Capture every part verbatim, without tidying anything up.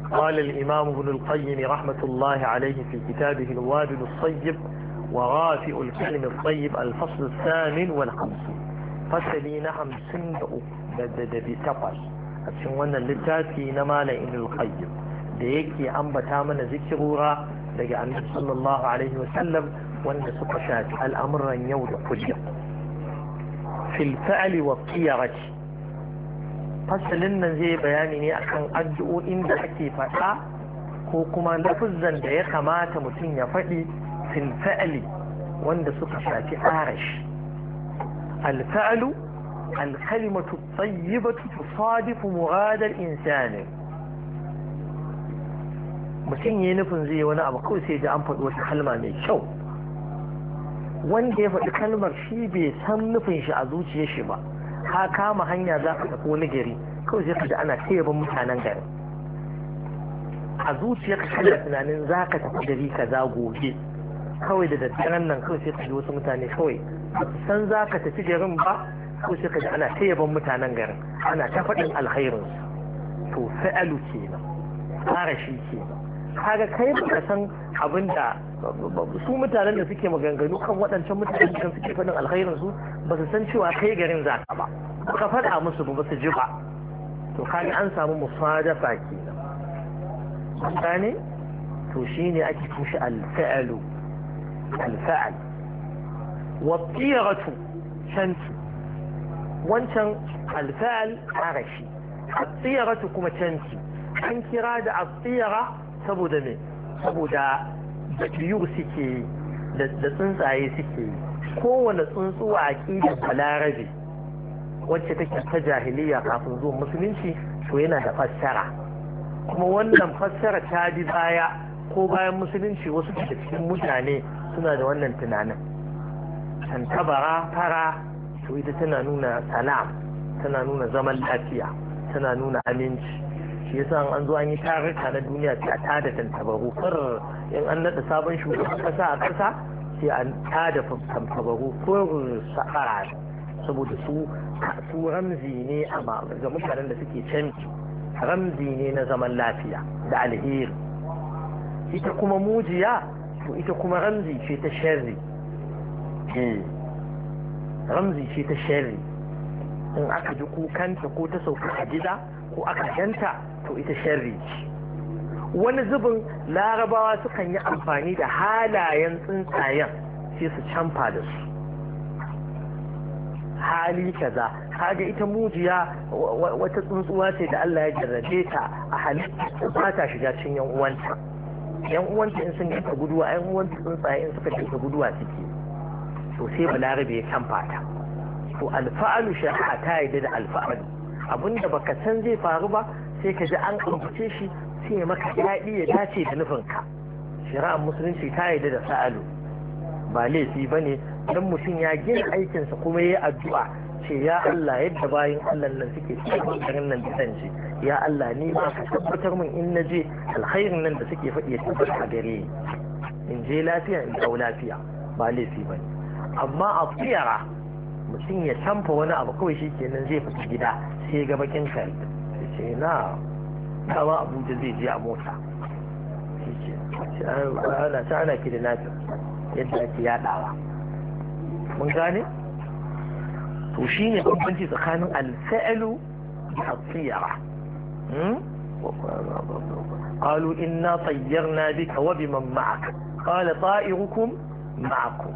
قال الإمام ابن القيم رحمة الله عليه في كتابه الوابل الصيب ورافع الكلم الطيب الفصل الثامن والخمسين فسلين خمسين بتقل أتشوانا اللتاتي نمال ابن القيم ديكي أنبتا من ذكرورا لقى النبي صلى الله عليه وسلم وأن سقشات الأمر يود قدر في الفعل والطيرة fasalin nan zai bayani ne akan addu'o'in da ake faɗa ko kuma lafuzan da ya kamata mutum ya faɗi fil fa'li wanda suka shafi arashi al fa'lu al kalimatu tayyibatu tusadifu murad al insani mutum yayin nufin zai wani abu kawai sai ji an faɗi wata kalma mai kyau wanda ya faɗi kalmar shi bai san nufin shi a zuciyar shi ba ka kama hanya za ka tafi wani gari kawai sai ka ji ana taiban mutanen gari a zuciya ka kana tunanin za ka tafi gari ka za gobe kawai da daddaren nan kawai sai ka ji wasu mutane kawai ba su san za ka tafi garin ba kawai sai ka ji ana taiban mutanen garin ana ta faɗin alkhairin to fa'alu kenan fara shi kenan kaga kai ba ka san abin da su mutanen da suke maganganu kan waɗancan mutanen da suke faɗin alkhairin su ba su san cewa kai garin za ka ba ka faɗa musu ba su ji ba to kaga an samu musadafa kenan an gane to shine ake tushe alfa'alu alfa'al wa tiyaratu shanti wancan alfa'al arashi at-tiyaratu kuma canci an kira da at-tiyara saboda me saboda da biyu suke da tsuntsaye suke kowane tsuntsu a aqidar balarabe wacce take ta jahiliya kafin zuwa musulunci to yana da fassara kuma wannan fassara ta bi baya ko bayan musulunci wasu daga cikin mutane suna da wannan tunanin tantabara fara to ita tana nuna salam tana nuna zaman lafiya tana nuna aminci shi yasa an zo an yi tarika na duniya sai a tada tantabaru kar in an nada sabon shugaban kasa a kasa sai an tada tantabaru ko sahara saboda su su ramzi ne ga mutanen da suke canci ramzi ne na zaman lafiya da alheri ita kuma mujiya to ita kuma ramzi ce ta sharri ramzi ce ta sharri in aka ji kukanta ko ta sauka a gida ko aka ganta to ita sharri ce wani zubin larabawa sukan yi amfani da halayen tsuntsayen sai su canfa da su hali kaza kaga ita mujiya wata tsuntsuwa ce da Allah ya jarrabe ta a halitta ba ta shiga cikin yan uwanta yan uwanta in sun ganta guduwa yan uwanta tsuntsaye in suka ganta guduwa suke to sai balarabe ya canfa ta to alfa'alu shari'a ta yi da alfa'alu abinda baka san zai faru ba sai ka ji an ambace shi sai maka daɗi ya dace da nufinka shari'ar musulunci ta yi da sa'alu ba laifi ba ne don mutum ya gina aikinsa kuma ya yi addu'a ce ya Allah yadda bayan Allah nan suke cikin garin nan da zan je ya Allah ni ma ka tabbatar min in na je alkhairin nan da suke faɗi ya tabbata a gare ni in je lafiya in dau lafiya ba laifi ba ne amma a tsiyara mutum ya canfa wani abu kawai shi kenan zai fita gida sai ga bakin kai ce na kama abuja zai je a mota shi ce ana ta ana ki da nafi yadda ake yadawa mun gane to shi ne bambanci tsakanin alfa'alu da tsiyara قالوا إنا طيرنا بك وبمن معك قال طائركم معكم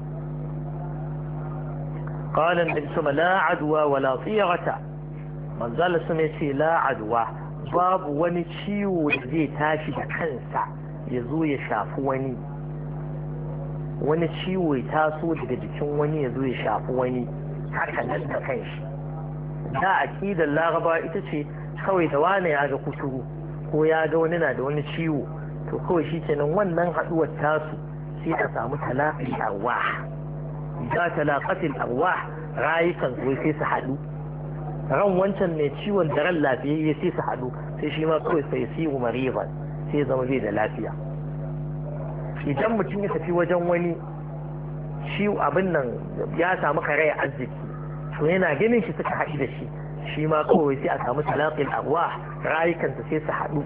قال النبي صلى الله عليه وسلم لا عدوى ولا طيرة من قال سميتي لا عدوى باب wani ciwo da zai tashi da kansa ya zo ya shafi wani wani ciwo ya taso daga jikin wani ya zo ya shafi wani haka nan da kanshi da aqidar laraba ita ce kawai da wani ya ga kuturu ko ya ga wani na da wani ciwo to kawai shi kenan wannan haduwar tasu sai a samu talaqi arwah idan talaqatil arwah rayukan su sai su hadu ran wancan mai ciwon da ran lafiyayye sai su hadu sai shi ma kawai sai siyu mariban sai zama bai da lafiya idan mutum ya tafi wajen wani ciwo abin nan ya samu karaya arziki to yana ganin shi suka haɗu da shi shi ma kawai sai a samu talaqil arwah rayukansa sai su haɗu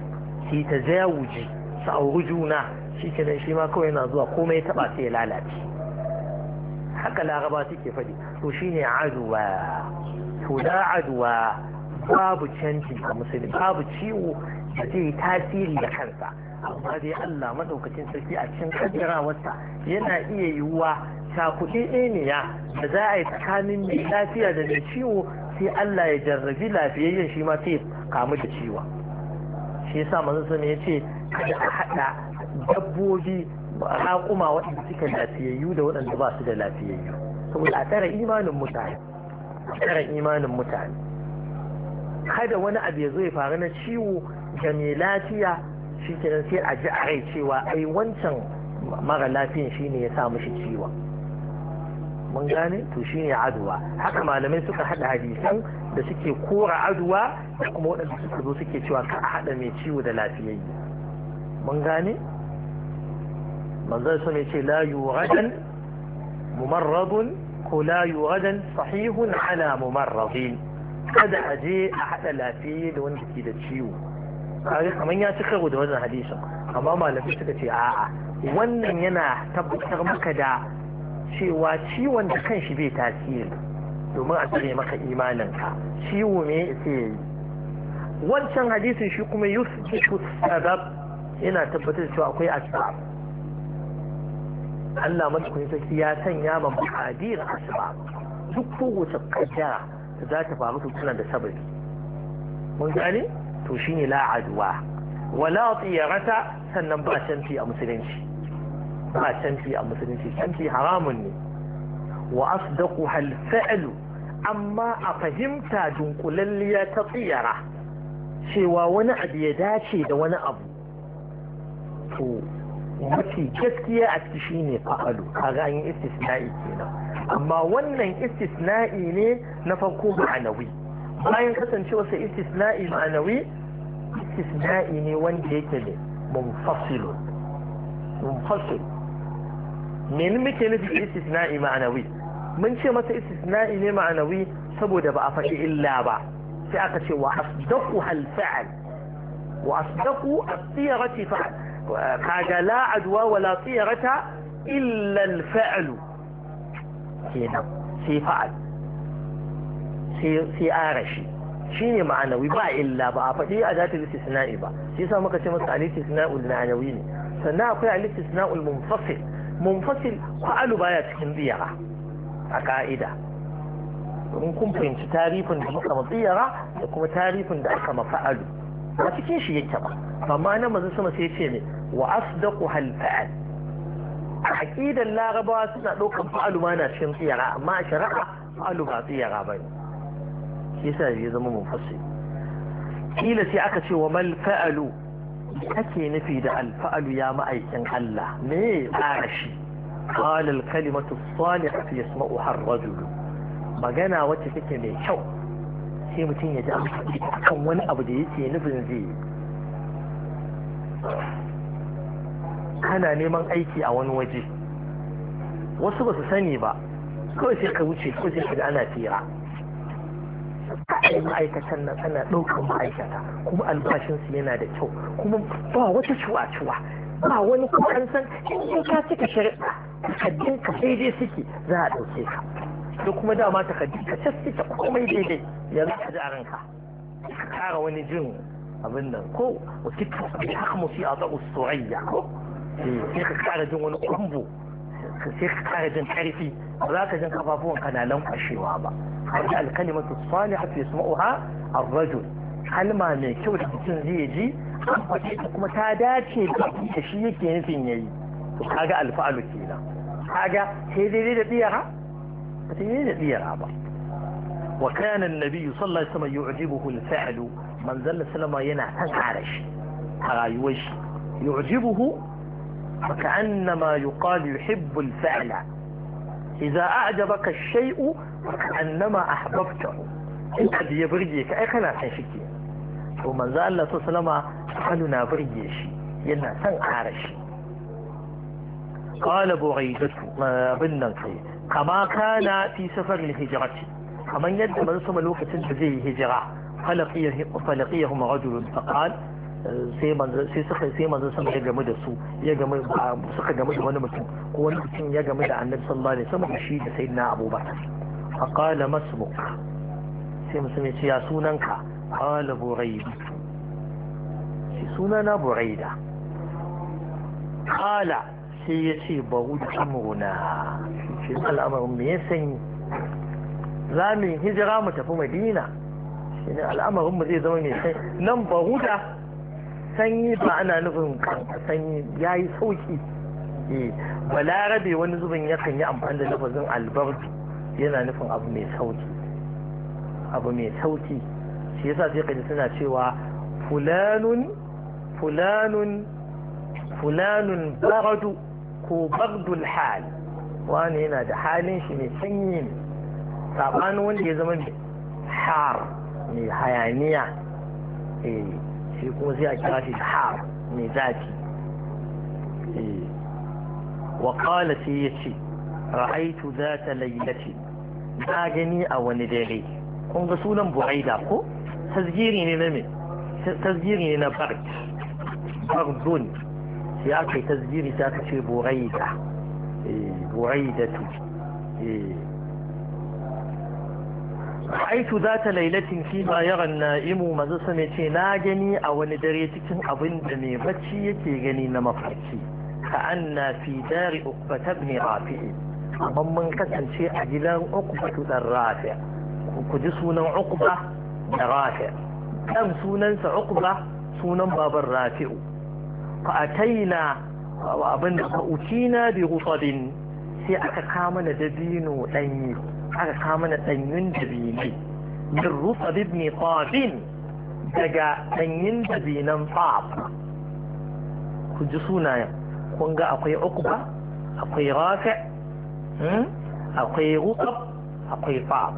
shi ta zawuji su auri juna shi kenan shi ma kawai yana zuwa komai taba sai ya lalace haka laraba suke faɗi to shine aduwa to da aduwa babu canji a musulmi babu ciwo da zai tasiri da kansa amma dai Allah madaukakin sarki a cikin kaddarawarsa yana iya yiwuwa cakuɗe ɗaya da za a yi tsakanin mai lafiya da mai ciwo sai Allah ya jarrabi lafiyayyen shi ma sai kamu da ciwo shi yasa manzon sa ya ce kada a haɗa dabbobi raƙuma waɗanda suke lafiyayyu da waɗanda ba su da lafiyayyu saboda a tsara imanin mutane a tsara imanin mutane kada wani abu ya zo ya faru na ciwo ga mai lafiya shi kenan sai a ji a rai cewa ai wancan mara lafiyan shine ya sa mishi ciwon mun gane to shine aduwa haka malamai suka hada hadisan da suke kora aduwa da kuma waɗanda suka zo suke cewa ka a hada mai ciwo da lafiyayye mun gane manzon sa ne ce la yuradan mumarradun ko la yuradan sahihun ala mumarradin kada a je a hada lafiyayye da wanda ke da ciwo kare kaman ya ci karo da wannan hadisin amma malamai suka ce a'a wannan yana tabbatar maka da cewa ciwon da kanshi bai tasiri domin a tsare maka imaninka ciwo ne sai yayi wancan hadisin shi kuma yusbitu sabab yana tabbatar cewa akwai asbab Allah madaukakin sarki ya sanya ma maqadir asbab duk kowace kaddara da za ta faru tana da sababi mun gane to shine la adwa wala tiyarata sannan ba canfi a musulunci ba canfi a musulunci canfi haramun ne wa asdaqu hal fa'lu amma a fahimta dunkulalliya ta tsiyara cewa wani abu ya dace da wani abu to mafi gaskiya a ciki shine fa'alu kaga an yi istisna'i kenan amma wannan istisna'i ne na farko ma'anawi bayan kasancewarsa istisna'i ma'anawi istisna'i ne wanda yake ne munfasilun munfasil mene muke nufi istisna'i ma'anawi mun ce masa istisna'i ne ma'anawi saboda ba a faɗi illa ba sai aka ce wa asdaqu hal fa'al wa asdaqu as-siyarati fa'al kaga la adwa wa la siyarata illa al-fa'l kenan sai fa'al sai arashi shine ma'anawi ba illa ba a faɗi a zatul istisna'i ba shi yasa muka ce masa al-istisna'ul ma'anawi ne sannan akwai al-istisna'ul munfasil munfasil fa'alu baya cikin ziyara a ka'ida in kun fahimci tarifin da muka matsiyara da kuma tarifin da aka mafa'alu ba cikin shi yake ba amma nan manzo sama sai ce ne wa asdaqu hal fa'al a aqidan larabawa suna ɗaukar fa'alu ma na cikin ziyara amma a shari'a fa'alu ba ziyara bane yasa ya zama munfasil kila sai aka ce wa mal fa'alu ake nufi da alfa'alu ya ma'aikin Allah me arashi qala al kalimatu as-salihatu yasma'uha ar-rajul magana wacce take mai kyau sai mutum ya ji amfani kan wani abu da yake nufin zai kana neman aiki a wani waje wasu ba su sani ba kawai sai ka wuce ko sai ka ga ana tira ai ma'aikatan nan ana ɗaukar ma'aikata kuma albashinsu yana da kyau kuma ba wata cuwa-cuwa ba wani kuma an san in ka cika shari'a takaddun ka daidai suke za a ɗauke ka da kuma dama takaddun ka cas suke komai daidai yanzu ka ji a ranka ka kara wani jin abin nan ko wasu haka musu a za'u soyayya ko sai ka kara jin wani kwambo sai ka kara jin karfi ba za ka jin kafafuwan ka na lankwashewa ba هذه الكلمة الصالحة يسمعها الرجل كلمة من كو da mutum zai ji an faɗi ta kuma ta dace da shi yake nufin yayi to kaga alfa'alu kenan kaga sai dai da diyara ba sai da diyara ba wa kana an-nabi sallallahu alaihi wasallam yu'jibuhu al-fa'lu man zalla sallama yana san arashi a rayuwar shi yu'jibuhu fa ka'annama yuqalu yuhibbu al-fa'la idza a'jabaka ash-shay'u annama ahbabtahu in abu ya burge ka ai kana san shi ke to manzo Allah sallama halu na burge shi yana san arashi qala bu'aidatu bin nan kai kama kana fi safar al-hijrati kaman yadda manzo sama lokacin da zai yi hijira falaqiyahu falaqiyahum rajulun faqal sai manzo sai suka sai manzo sun ya game da su ya game suka game da wani mutum ko wani mutum ya game da annabi sallallahu alaihi wasallam shi da sayyidina abubakar fa qala masmuk sai mutum ya ce ya sunanka qala buraida shi sunana buraida qala sai ya ce baru da amruna shi al'amarin me ya sanyi za mu hijira mu tafi madina shi ne al'amarin mu zai zama mai sanyi nan baru da sanyi ba ana nufin sanyi ya yi sauki balarabe wani zubin yakan yi amfani da lafazin albardu yana nufin abu mai sauki abu mai sauki shi yasa sai kaji suna cewa fulanun fulanun fulanun baradu ko bardul hal wani yana da halin shi mai sanyi ne sabanin wanda ya zama mai har mai hayaniya shi kuma sai a kira shi har mai zafi wa qala sai yace ra'aitu zata laylati na gani a wani dare kun ga sunan buraida ko tasgiri ne na me tasgiri ne na bard bardun sai aka yi tasgiri sai aka ce buraida buraidatu ra'aitu zata lailatin fi ma yara na'imu mazu same ce na gani a wani dare cikin abin da mai bacci yake gani na mafarki ka anna fi dari uqbata ibn rafi'i amma mun kasance a gidan uqbatu dan rafi' ku ji sunan uqba da rafi' dan sunansa uqba sunan baban rafi'u fa ataina abin da utina bi rutabin sai aka kama na dabino danyi aka kama na ɗanyun dabinai min rutsab ibn tabin daga ɗanyun dabinan tab ku ji sunayen kun ga akwai uqba akwai rafi' akwai rutsab akwai tab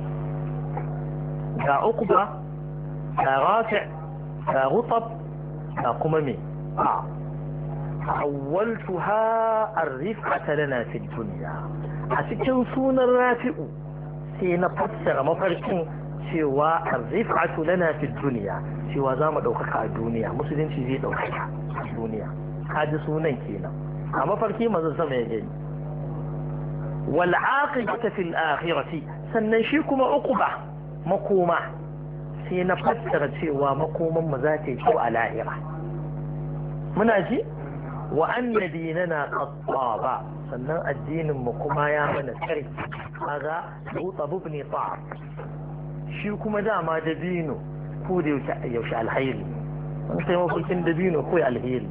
ga uqba ga rafi' ga rutsab ga kuma me tab حولتها الرفعة لنا في الدنيا a cikin sunan rafi'u sai na fassara mafarkin cewa arzifatu lana fi duniya cewa za mu ɗaukaka a duniya musulunci zai ɗaukaka a duniya kaji sunan kenan a mafarki mazan sama ya gani wal aqibatu fil akhirati sannan shi kuma uquba makoma sai na fassara cewa makoman mu za ta yi kyau a lahira muna ji wa anna dinana qad taba sannan addinin mu kuma ya mana tsari kaga Rutab ibn Ta'ab shi kuma dama dabino ko da yaushe alkhairi an sai mafarkin dabino ko alheri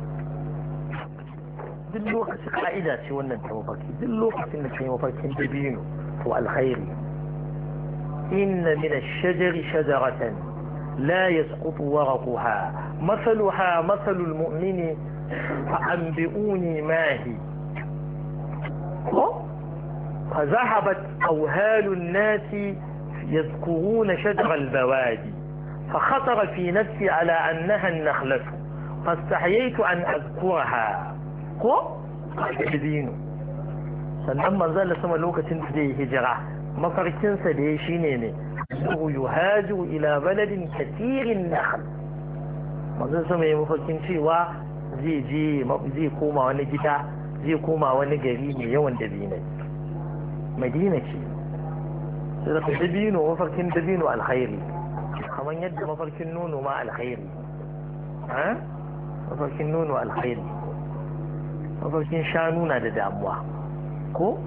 duk lokacin ka'ida ce wannan ta mafarki duk lokacin da kai mafarkin dabino to alkhairi inna min ash-shajari shajaratan la yasqutu waraqaha mathaluha mathalu al-mu'mini fa'anbi'uni ma hi فذهبت أوهال الناس يذكرون شجر البوادي فخطر في نفسي على أنها النخلة فاستحييت أن أذكرها قو دبينو sannan manzon da sama lokacin da zai hijira mafarkinsa da ya shine ne annahu yuhaju ila baladin kathirin nakhl manzon sama ya mafarkin cewa zai je zai koma wani gida zai koma wani gari mai yawan dabinai madina ce sai da dabino mafarkin dabino alkhairi kamar yadda mafarkin nono ma alkhairi ha mafarkin nono alkhairi mafarkin shanu na da damuwa ko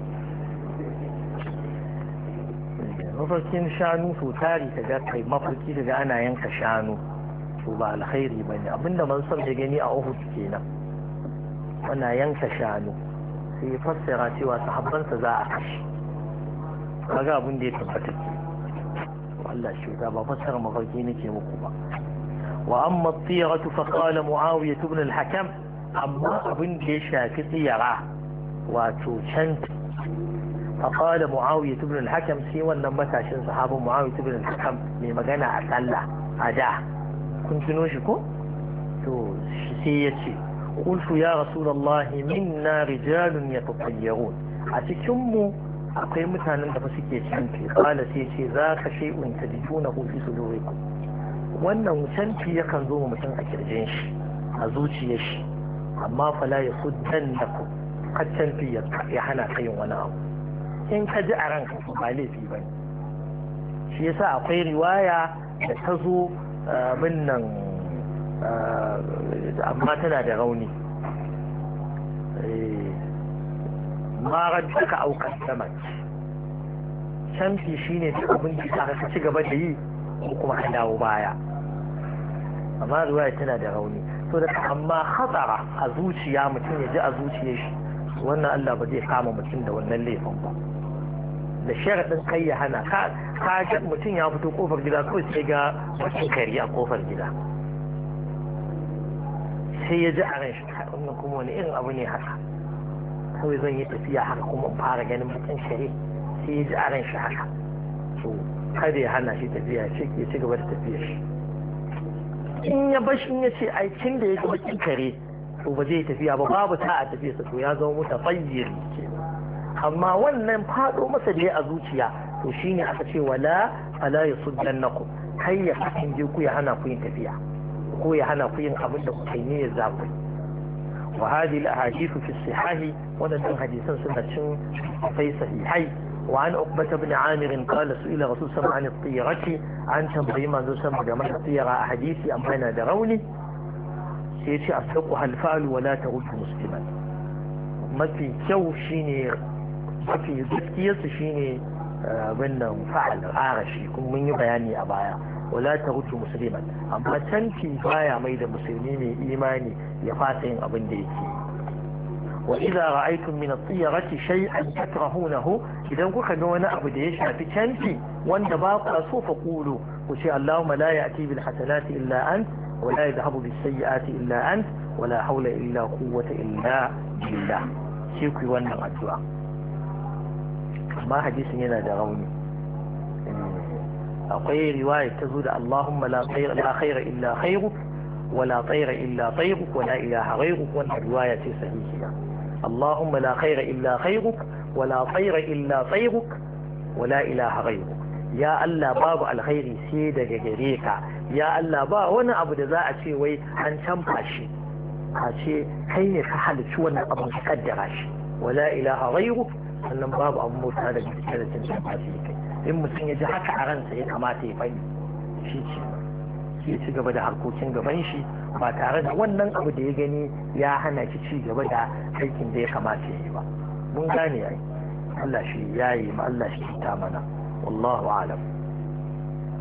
mafarkin shanu su tari ta ga kai mafarki daga ana yanka shanu to ba alkhairi bane abinda man san da gani a Uhud kenan ana yanka shanu sai fassara cewa sahabbansa za a kashe kaga abin da ya tabbata ke Allah shi ta ba fassara mafarki nake muku ba wa amma at-tiyaratu fa qala muawiyah ibn al-hakam amma abin da ya shafi tiyara wato can fa qala muawiyah ibn al-hakam sai wannan matashin sahabin muawiyah ibn al-hakam mai magana a sallah a da kun tuno shi ko to sai ya ce قلت يا رسول الله منا رجال يتطيرون أتكم akwai mutanen da ba suke canfi kala sai ce za ka shay'un tajitunahu fi sudurikum wannan canfi yakan zo mutum a kirjin shi a zuciyar shi amma fala ya suddan da ku ka canfi ya hana ka yin wani abu in ka ji a ranka ba laifi ba ne shi yasa akwai riwaya da ta zo min nan amma tana da rauni marar duka aukar sama canfi shine duk abin da ka ci gaba da yi ko kuma ka dawo baya amma riwaya tana da rauni so da amma hatsara a zuciya mutum ya ji a zuciyar shi wannan Allah ba zai kama mutum da wannan laifin ba da sharaɗin kai ya hana ka ga mutum ya fito kofar gida kawai sai ga mutum kari a kofar gida sai ya ji a ran shi wannan kuma wani irin abu ne haka kawai zan yi tafiya haka kuma in fara ganin mutum kare sai ya ji a ran shi haka to kada ya hana shi tafiya ce ke ci gaba da tafiya shi in ya bashi in ya ce aikin da ya ga bakin kare to ba zai tafiya ba babu ta a tafiya sa to ya zama mutafayyiri ke amma wannan fado masa da ya a zuciya to shine aka ce wala ala yasuddannakum kai ya kasance ku ya hana ku yin tafiya ko ya hana ku yin abin da kuka yi ne ya zaku wa hadhihi al-ahadith fi as-sihah wadannan hadisan suna cin sai sahihai وعن عقبة بن عامر قال سئل رسول الله عن الطيرة عن تنظيم ما نسمى جمال الطيرة أحاديثي أم بين دروني سيتي أصدقها الفعل ولا ترد مسلما ما في كو شيني ما في ذكية شيني بنا فعل عارشي كم من بياني أبايا ولا ترد مسلما أما تنكي بايا ميد مسلمين إيماني يفاتين أبن ديكي وإذا رأيتم من الطيرة شيئا تكرهونه إذا كنت وانا أبديش في كنفي وان باقى سوف قولوا وشاء اللهم لا يأتي بالحسنات إلا أنت ولا يذهب بالسيئات إلا أنت ولا حول إلا قوة إلا بالله شيكي وانا الدعاء ما حديث ينا دروني أقول رواية تزود اللهم لا خير, لا خير إلا خيرك ولا طير إلا طيرك ولا إله غيرك وانا رواية صحيحة اللهم لا خير إلا خيرك ولا طير إلا طيرك ولا إله غيرك يا الله باب الخير سيدك جريك يا الله با وانا أبو دزاء شيء وي عن شمباشي هاشي كين كحل شو وانا أبو تقدرش ولا إله غيرك sannan babu abu mota da gaske da cin shafashi kai in mutum ya ji haka a ransa ya kamata ya fadi shi ce shi ci gaba da harkokin gaban shi ba tare da wannan abu da ya gani ya hana shi ci gaba da aikin da ya kamata ya yi ba mun gane ai Allah shi yayi ma Allah shi ta mana wallahu a'lam